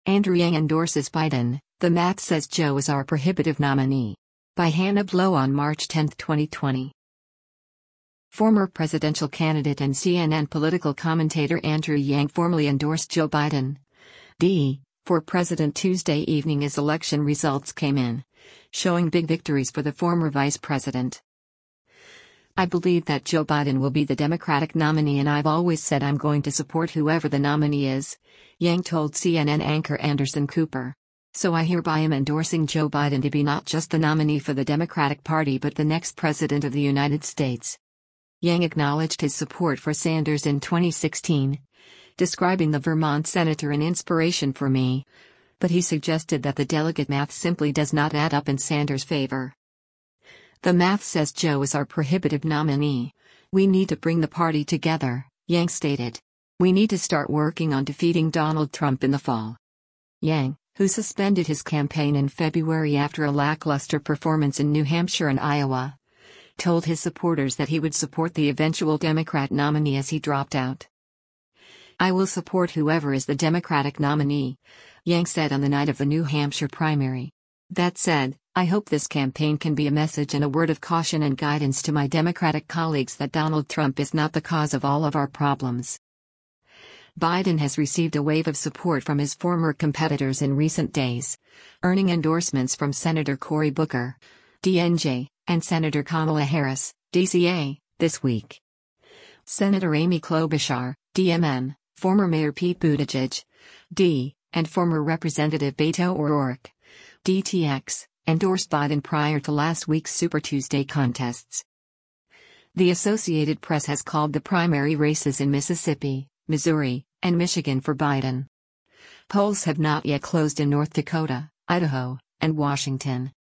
Andrew Yang endorses Biden, The Math Says Joe is our prohibitive nominee. By Hannah Blow on March 10, 2020. Former presidential candidate and CNN political commentator Andrew Yang formally endorsed Joe Biden for president Tuesday evening as election results came in, showing big victories for the former vice president. "I believe that Joe Biden will be the Democratic nominee, and I've always said I'm going to support whoever the nominee is," Yang told CNN anchor Anderson Cooper. "So I hereby am endorsing Joe Biden to be not just the nominee for the Democratic Party but the next president of the United States." Yang acknowledged his support for Sanders in 2016, describing the Vermont senator an inspiration for me, but he suggested that the delegate math simply does not add up in Sanders' favor. "The math says Joe is our prohibitive nominee. We need to bring the party together," Yang stated. "We need to start working on defeating Donald Trump in the fall." Yang, who suspended his campaign in February after a lackluster performance in New Hampshire and Iowa, told his supporters that he would support the eventual Democrat nominee as he dropped out. "I will support whoever is the Democratic nominee," Yang said on the night of the New Hampshire primary. "That said, I hope this campaign can be a message and a word of caution and guidance to my Democratic colleagues that Donald Trump is not the cause of all of our problems." Biden has received a wave of support from his former competitors in recent days, earning endorsements from Senator Cory Booker, DNJ, and Senator Kamala Harris, DCA, this week. Senator Amy Klobuchar, DMN, former Mayor Pete Buttigieg, D, and former Representative Beto O'Rourke, DTX, endorsed Biden prior to last week's Super Tuesday contests. The Associated Press has called the primary races in Mississippi, Missouri, and Michigan for Biden. Polls have not yet closed in North Dakota, Idaho, and Washington.